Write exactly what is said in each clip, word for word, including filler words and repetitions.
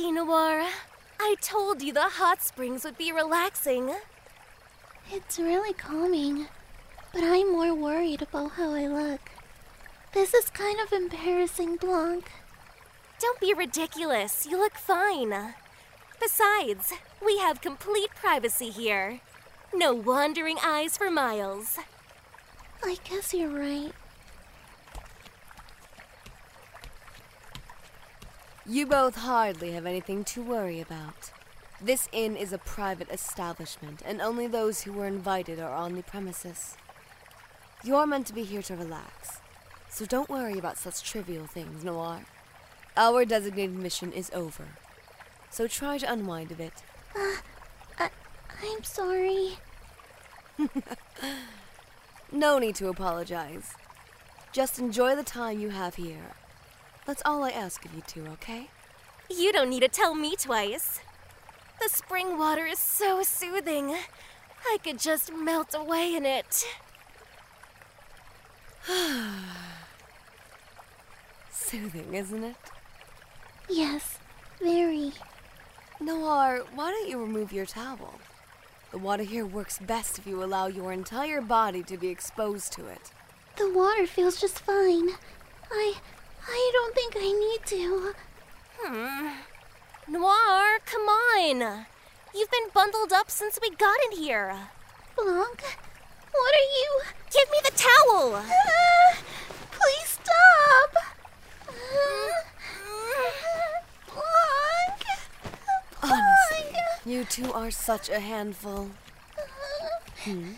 See, Noir, I told you the hot springs would be relaxing. It's really calming, but I'm more worried about how I look. This is kind of embarrassing, Blanc. Don't be ridiculous. You look fine. Besides, we have complete privacy here. No wandering eyes for miles. I guess you're right. You both hardly have anything to worry about. This inn is a private establishment, and only those who were invited are on the premises. You're meant to be here to relax, so don't worry about such trivial things, Noir. Our designated mission is over, so try to unwind a bit. Uh, I, I'm sorry. No need to apologize. Just enjoy the time you have here. That's all I ask of you two, okay? You don't need to tell me twice. The spring water is so soothing. I could just melt away in it. Soothing, isn't it? Yes, very. Noir, why don't you remove your towel? The water here works best if you allow your entire body to be exposed to it. The water feels just fine. I... I don't think I need to. Hmm. Noir, come on. You've been bundled up since we got in here. Blanc, what are you... Give me the towel! Uh, please stop! Blanc! Honestly, you two are such a handful. Hmm?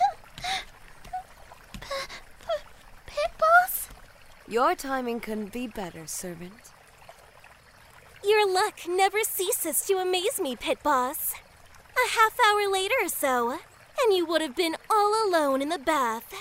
Pit Boss? Your timing couldn't be better, servant. Your luck never ceases to amaze me, Pit Boss. A half hour later or so, and you would have been all alone in the bath.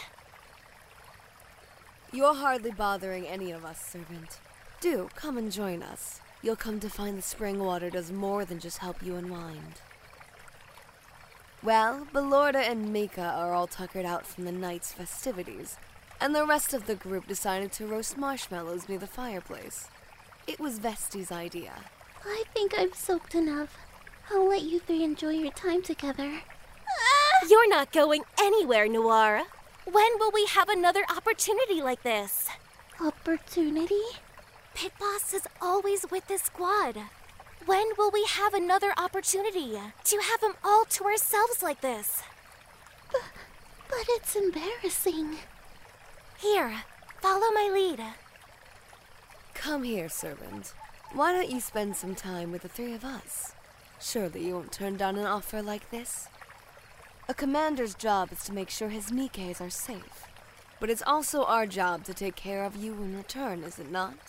You're hardly bothering any of us, servant. Do come and join us. You'll come to find the spring water does more than just help you unwind. Well, Bellorda and Mika are all tuckered out from the night's festivities, and the rest of the group decided to roast marshmallows near the fireplace. It was Vesti's idea. I think I've soaked enough. I'll let you three enjoy your time together. You're not going anywhere, Noir. When will we have another opportunity like this? Opportunity? Pit Boss is always with this squad. When will we have another opportunity to have them all to ourselves like this? But, but it's embarrassing. Here, follow my lead. Come here, servant. Why don't you spend some time with the three of us? Surely you won't turn down an offer like this? A commander's job is to make sure his Nikkes are safe. But it's also our job to take care of you in return, is it not?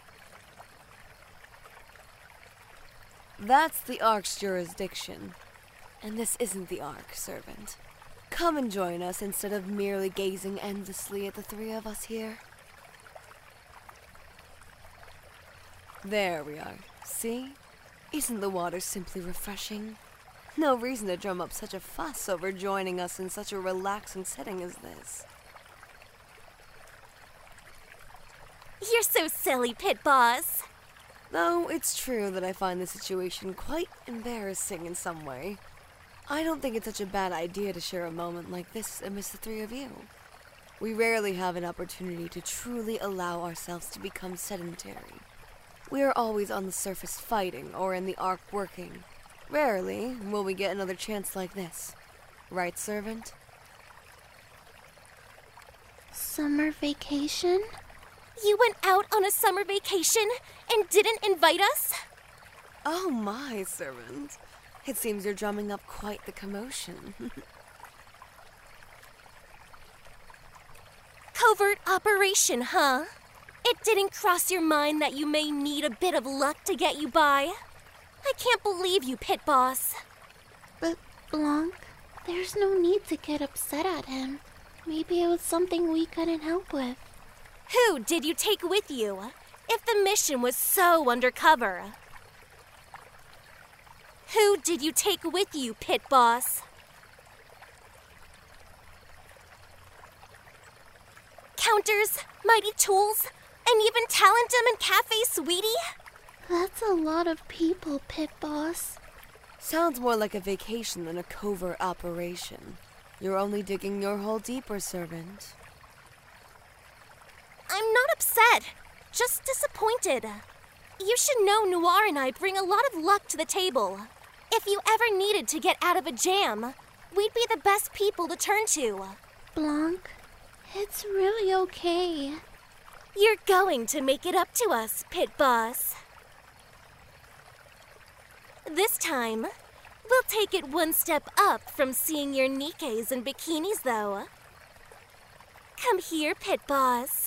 That's the Ark's jurisdiction. And this isn't the Ark, servant. Come and join us instead of merely gazing endlessly at the three of us here. There we are. See? Isn't the water simply refreshing? No reason to drum up such a fuss over joining us in such a relaxing setting as this. You're so silly, Pit Boss. Though it's true that I find the situation quite embarrassing in some way. I don't think it's such a bad idea to share a moment like this amidst the three of you. We rarely have an opportunity to truly allow ourselves to become sedentary. We are always on the surface fighting or in the Ark working. Rarely will we get another chance like this. Right, servant? Summer vacation? You went out on a summer vacation and didn't invite us? Oh my, servant. It seems you're drumming up quite the commotion. Covert operation, huh? It didn't cross your mind that you may need a bit of luck to get you by? I can't believe you, Pit Boss. But, Blanc, there's no need to get upset at him. Maybe it was something we couldn't help with. Who did you take with you, if the mission was so undercover? Who did you take with you, Pit Boss? Counters, Mighty Tools, and even Talentum and Cafe Sweetie? That's a lot of people, Pit Boss. Sounds more like a vacation than a covert operation. You're only digging your hole deeper, servant. I'm not upset, just disappointed. You should know Noir and I bring a lot of luck to the table. If you ever needed to get out of a jam, we'd be the best people to turn to. Blanc, it's really okay. You're going to make it up to us, Pit Boss. This time, we'll take it one step up from seeing your Nikkes and bikinis, though. Come here, Pit Boss.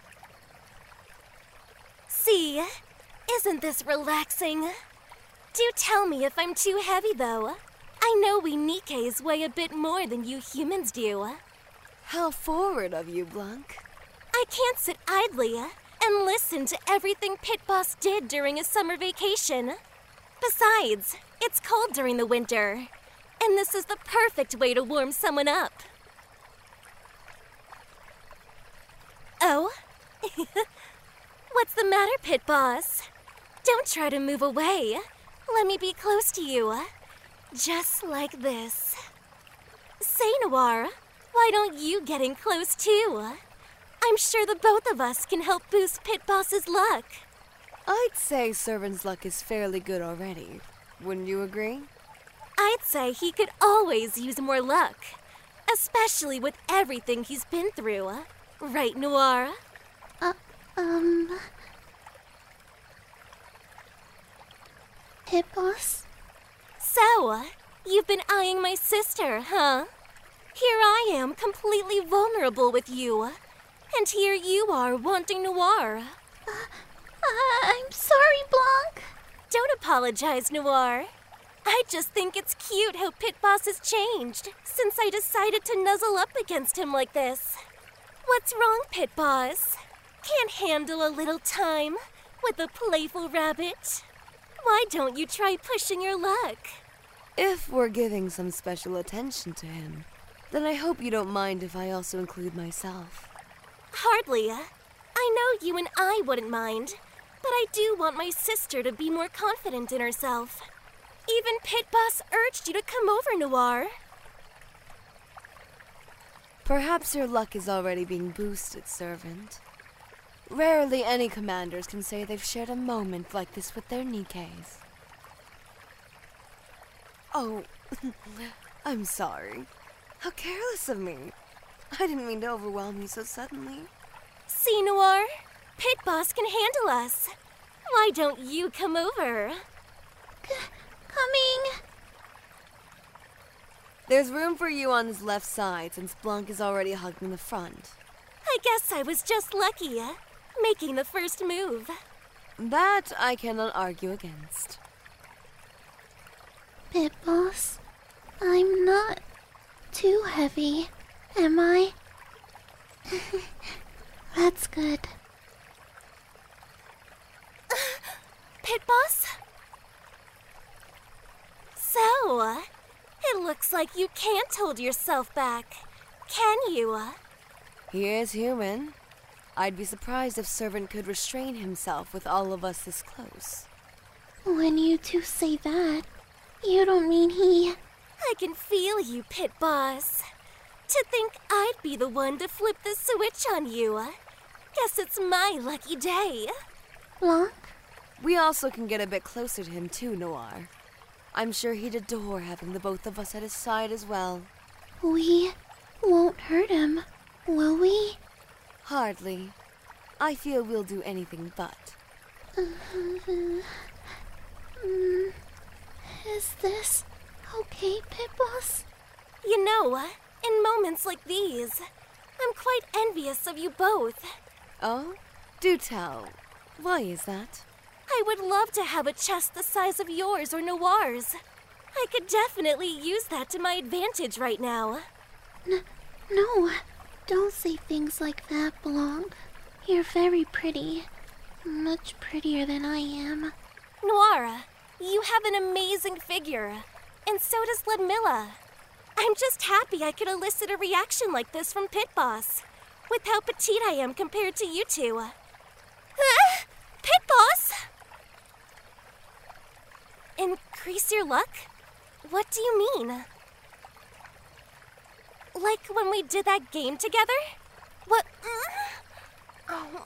See, isn't this relaxing? Do tell me if I'm too heavy, though. I know we Nikkes weigh a bit more than you humans do. How forward of you, Blanc. I can't sit idly and listen to everything Pit Boss did during a summer vacation. Besides, it's cold during the winter, and this is the perfect way to warm someone up. Oh? What's the matter, Pit Boss? Don't try to move away. Let me be close to you. Just like this. Say, Noir, why don't you get in close too? I'm sure the both of us can help boost Pit Boss's luck. I'd say Servant's luck is fairly good already. Wouldn't you agree? I'd say he could always use more luck, especially with everything he's been through. Right, Noir? Uh, um... Pit Boss? So, you've been eyeing my sister, huh? Here I am, completely vulnerable with you. And here you are, wanting Noir. Uh, uh, I'm sorry, Blanc. Don't apologize, Noir. I just think it's cute how Pit Boss has changed since I decided to nuzzle up against him like this. What's wrong, Pit Boss? Can't handle a little time with a playful rabbit? Why don't you try pushing your luck? If we're giving some special attention to him, then I hope you don't mind if I also include myself. Hardly. I know you and I wouldn't mind, but I do want my sister to be more confident in herself. Even Pit Boss urged you to come over, Noir. Perhaps your luck is already being boosted, Servant. Rarely any commanders can say they've shared a moment like this with their Nikkes. Oh, I'm sorry. How careless of me. I didn't mean to overwhelm you so suddenly. See, Noir? Pit Boss can handle us. Why don't you come over? C- coming. There's room for you on his left side since Blanc is already hugging the front. I guess I was just lucky, making the first move. That I cannot argue against. Pit Boss, I'm not too heavy, am I? That's good. Pit Boss? So, it looks like you can't hold yourself back, can you? He is human. I'd be surprised if Servant could restrain himself with all of us this close. When you two say that, you don't mean he... I can feel you, Pit Boss. To think I'd be the one to flip the switch on you. Guess it's my lucky day. Blanc? We also can get a bit closer to him too, Noir. I'm sure he'd adore having the both of us at his side as well. We won't hurt him, will we? Hardly. I feel we'll do anything but. Mm, is this okay, Pit Boss? You know, in moments like these, I'm quite envious of you both. Oh? Do tell. Why is that? I would love to have a chest the size of yours or Noir's. I could definitely use that to my advantage right now. N- no, don't say things like that, Blanc. You're very pretty. Much prettier than I am. Noir, you have an amazing figure, and so does Ludmilla. I'm just happy I could elicit a reaction like this from Pit Boss, with how petite I am compared to you two. Ah! Pit Boss! Increase your luck? What do you mean? Like when we did that game together? What? Oh.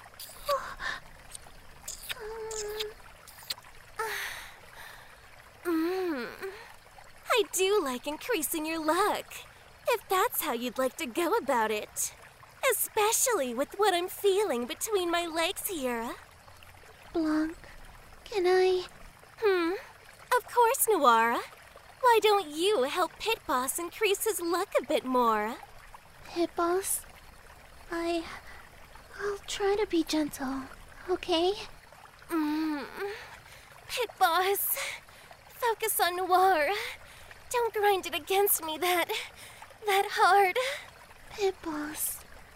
Mm. I do like increasing your luck, if that's how you'd like to go about it. Especially with what I'm feeling between my legs here. Blanc, can I... Hmm, of course, Noir. Why don't you help Pit Boss increase his luck a bit more? Pit Boss, I... I'll try to be gentle, okay? Mm. Pit Boss, focus on Noir. Don't grind it against me that... that hard. Pit Boss.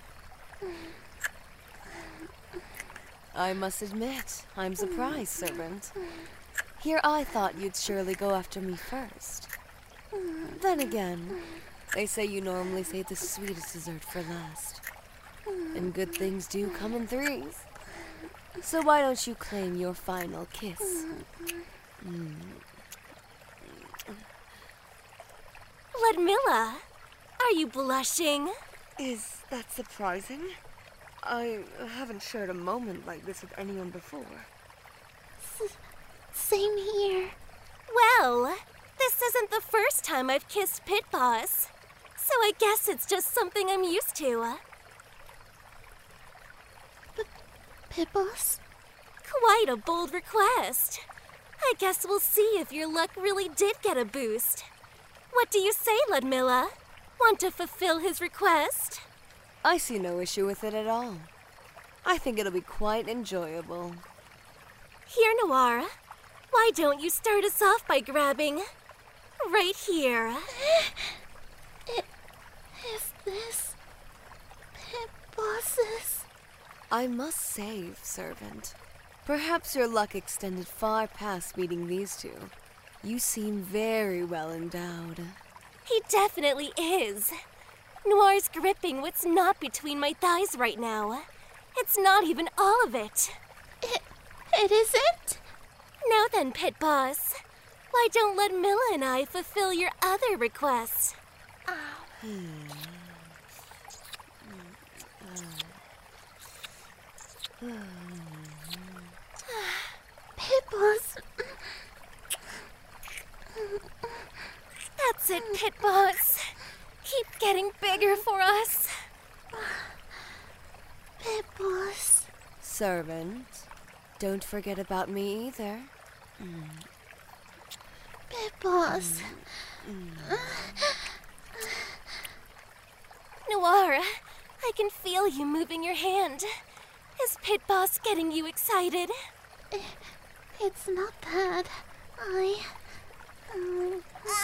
I must admit, I'm surprised, Servant. Here I thought you'd surely go after me first. Then again, they say you normally save the sweetest dessert for last. And good things do come in threes. So why don't you claim your final kiss? Mm. Ludmilla, are you blushing? Is that surprising? I haven't shared a moment like this with anyone before. S- same here. Well, this isn't the first time I've kissed Pit Boss, so I guess it's just something I'm used to. P- Pit Boss? Quite a bold request. I guess we'll see if your luck really did get a boost. What do you say, Ludmilla? Want to fulfill his request? I see no issue with it at all. I think it'll be quite enjoyable. Here, Noir. Why don't you start us off by grabbing... right here. It, is this... Pit Boss's? I must say, Servant, perhaps your luck extended far past meeting these two. You seem very well endowed. He definitely is. Noir's gripping what's not between my thighs right now. It's not even all of it. It, it isn't? Now then, Pit Boss. Why don't Ludmilla and I fulfill your other requests? Hmm. Pit Boss. That's it, Pit Boss. Keep getting bigger for us. Pit Boss. Servant, don't forget about me either. Pit Boss. Noir, I can feel you moving your hand. Is Pit Boss getting you excited? It, it's not that. I... Um,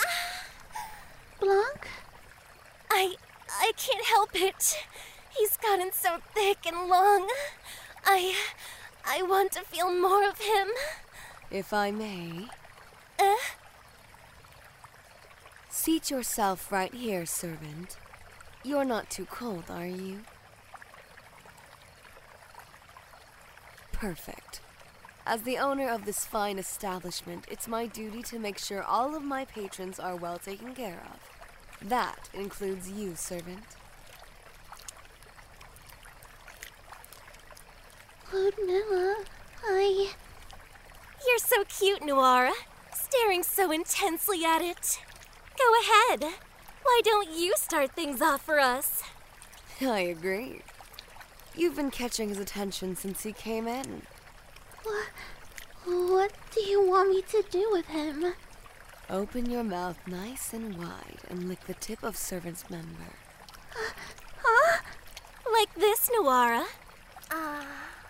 Blanc? I... I can't help it. He's gotten so thick and long. I... I want to feel more of him. If I may, Uh, seat yourself right here, Servant. You're not too cold, are you? Perfect. As the owner of this fine establishment, it's my duty to make sure all of my patrons are well taken care of. That includes you, Servant. Ludmilla, I... you're so cute, Noir. Staring so intensely at it. Go ahead. Why don't you start things off for us? I agree. You've been catching his attention since he came in. What, what do you want me to do with him? Open your mouth nice and wide and lick the tip of Servant's member. Huh? Like this, Noira. Ah.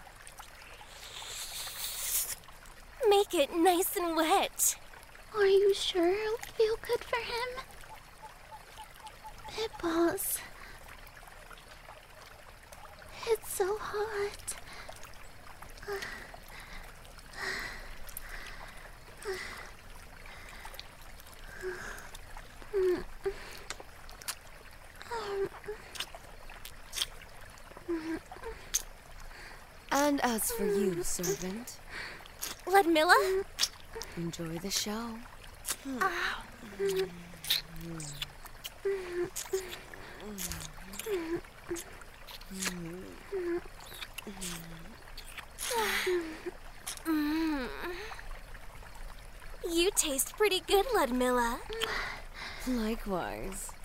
Make it nice and wet. Are you sure it'll feel good for him? Pit Boss. It's so hot. And as for you, Servant, Ludmilla, Enjoy the show. Mm. You taste pretty good, Ludmilla. Likewise.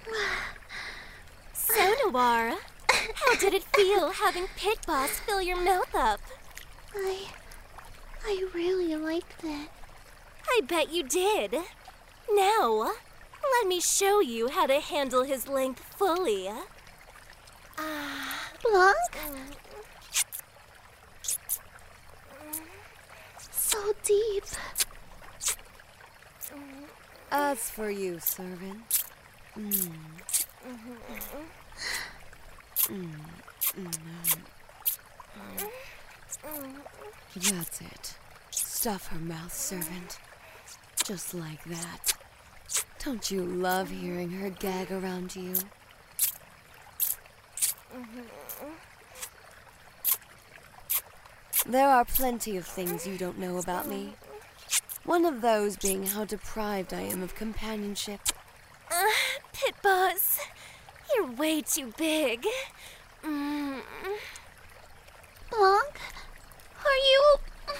So, Noir, how did it feel having Pit Boss fill your mouth up? I... I really liked it. I bet you did. Now, let me show you how to handle his length fully. Ah, Blanc? So deep. As for you, servant. Mm. Mm. Mm. That's it. Stuff her mouth, servant. Just like that. Don't you love hearing her gag around you? There are plenty of things you don't know about me. One of those being how deprived I am of companionship. Uh, Pit Boss, you're way too big. Mm. Blanc, are you...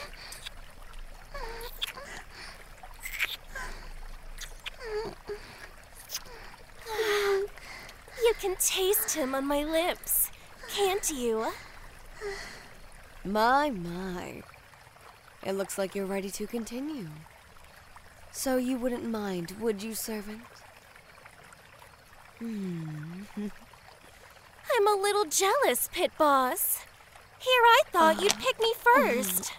You can taste him on my lips, can't you? My, my. It looks like you're ready to continue. So you wouldn't mind, would you, servant? Hmm. I'm a little jealous, Pit Boss. Here I thought uh, you'd pick me first.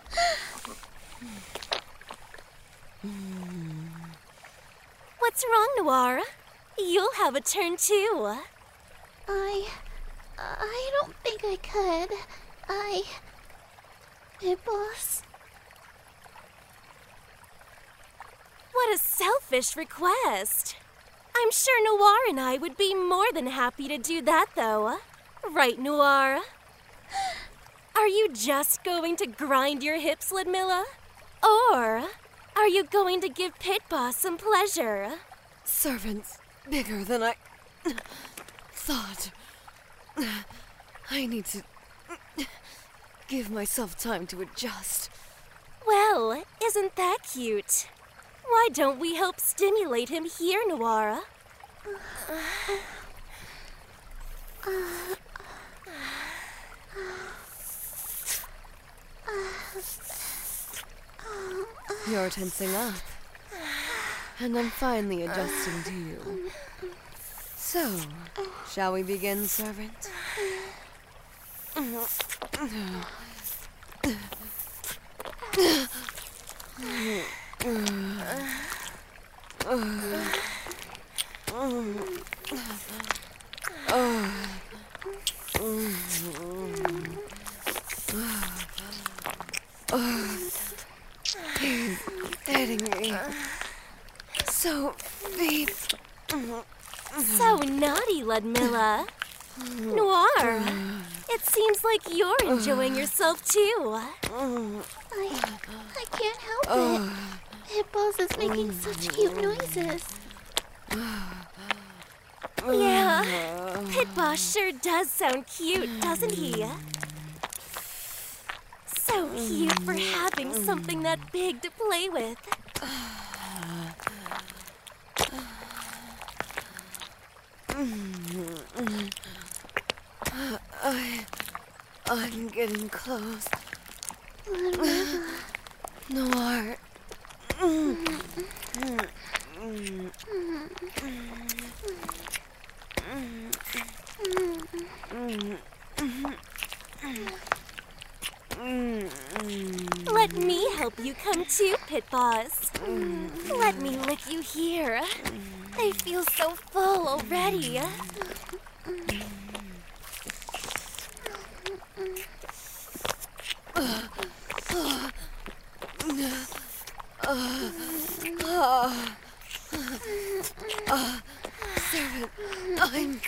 What's wrong, Noir? You'll have a turn too. I... I don't think I could. I... Pit Boss? What a selfish request. I'm sure Noir and I would be more than happy to do that, though. Right, Noir? Are you just going to grind your hips, Ludmilla? Or are you going to give Pit Boss some pleasure? Servant's bigger than I thought. I need to give myself time to adjust. Well, isn't that cute? Why don't we help stimulate him here, Noir? You're tensing up, and I'm finally adjusting to you. So, shall we begin, servant? He's hitting me so deep. So naughty, Ludmilla. Noir, it seems like you're enjoying yourself too. I, I can't help it. Pit Boss is making such cute noises. Yeah, Pit Boss sure does sound cute, doesn't he? So cute for having something that big to play with. I, I'm getting close. Noir. Let me help you come too, Pit Boss. Let me lick you here. I feel so full already. Servant, I'm...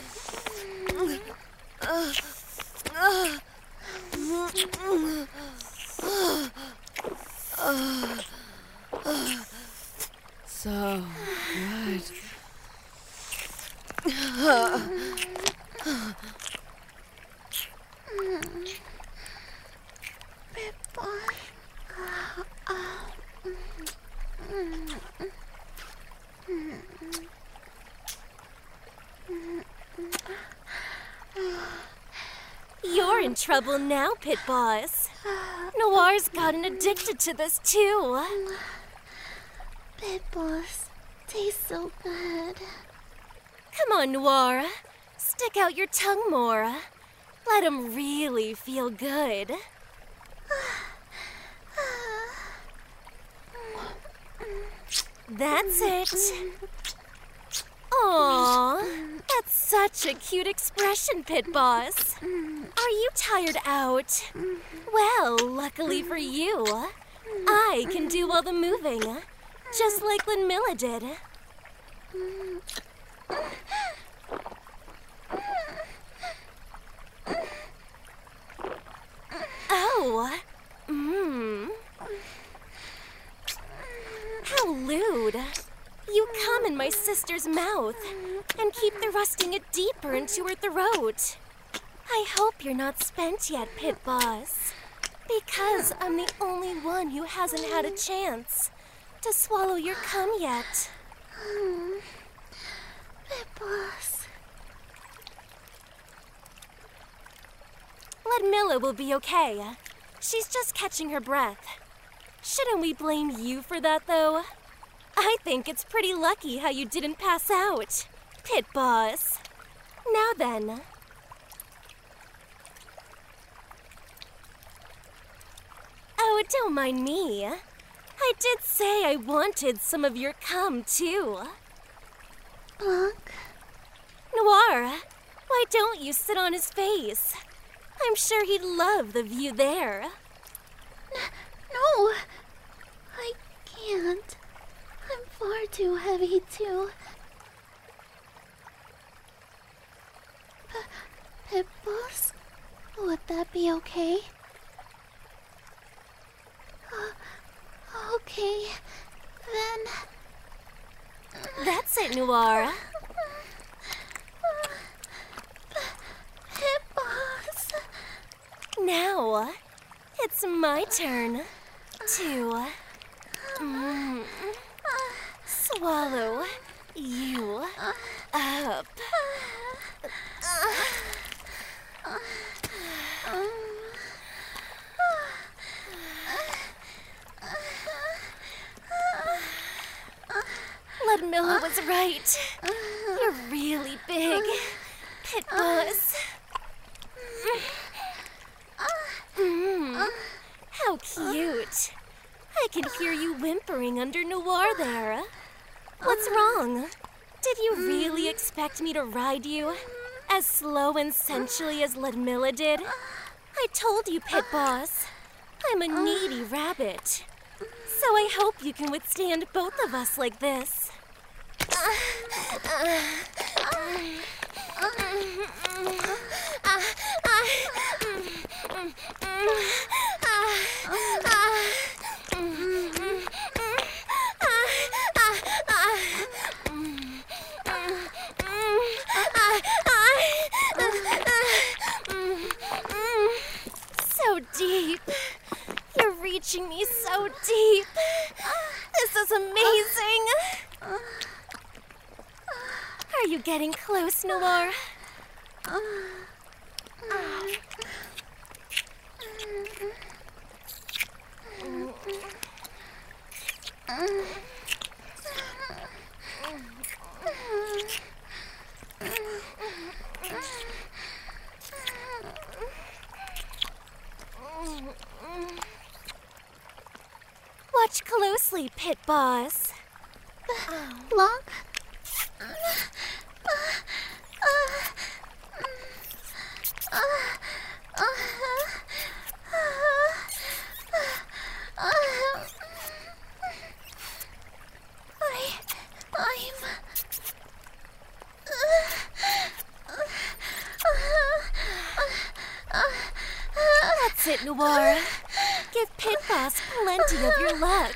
You're in trouble now, Pit Boss. Noir's gotten addicted to this too. Pit Boss tastes so good. Come on, Noir. Stick out your tongue more. Let him really feel good. That's it. Aww, that's such a cute expression, Pit Boss. Are you tired out? Well, luckily for you, I can do all the moving, just like Ludmilla did. Oh, mmm. How lewd. You come in my sister's mouth and keep thrusting it deeper into her throat. I hope you're not spent yet, Pit Boss, because I'm the only one who hasn't had a chance to swallow your cum yet. Pit Boss. Ludmilla will be okay. She's just catching her breath. Shouldn't we blame you for that, though? I think it's pretty lucky how you didn't pass out, Pit Boss. Now then. Oh, don't mind me. I did say I wanted some of your cum, too. Blanc? Noir, why don't you sit on his face? I'm sure he'd love the view there. No! I can't. I'm far too heavy to... P- Pit Boss? Would that be okay? Uh, okay, then... That's it, Noir. Pit Boss? Now, it's my turn to mm, swallow you up. Ludmilla was right. You're really big, Pit Boss. Mm, how cute. I can hear you whimpering under Noir there. What's wrong? Did you really expect me to ride you as slow and sensually as Ludmilla did? I told you, Pit Boss. I'm a needy rabbit. So I hope you can withstand both of us like this. So deep. You're reaching me so deep. This is amazing. Are you getting close, Noir? Watch closely, Pit Boss. Blanc? I... I'm... That's it, Noir. Give Pit Boss plenty of your luck.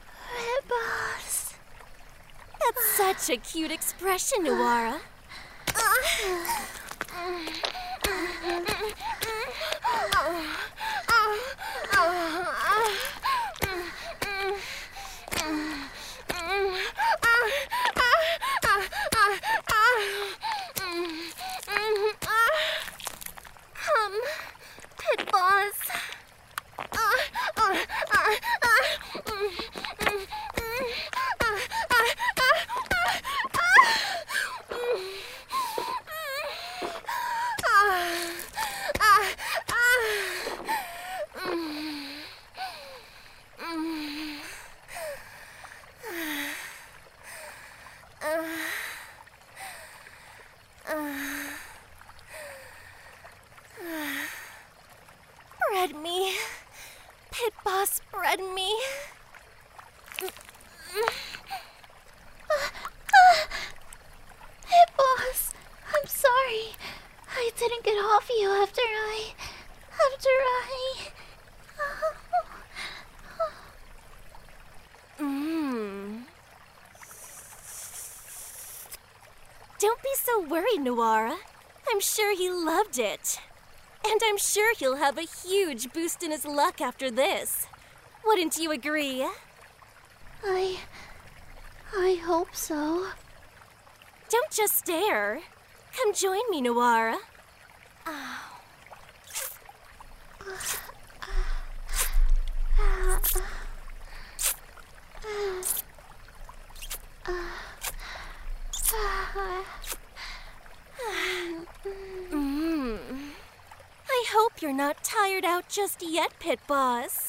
Pit Boss. That's such a cute expression, Noir. Come, Pit Boss. Bread me. Pit Boss, bread me. Pit Boss, I'm sorry. I didn't get off you after I... After I... Mmm. Don't be so worried, Noara. I'm sure he loved it. And I'm sure he'll have a huge boost in his luck after this. Wouldn't you agree? I... I hope so. Don't just stare. Come join me, Noara. Mmm. I hope you're not tired out just yet, Pit Boss.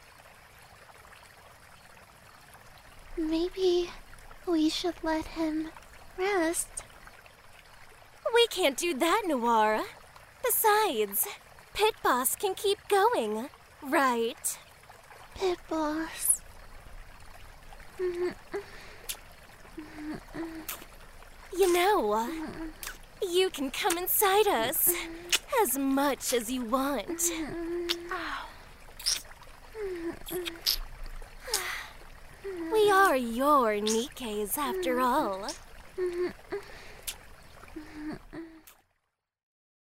Maybe we should let him rest. We can't do that, Noara. Besides, Pit Boss can keep going, right? Pit Boss. You know, you can come inside us as much as you want. We are your Nikkes after all.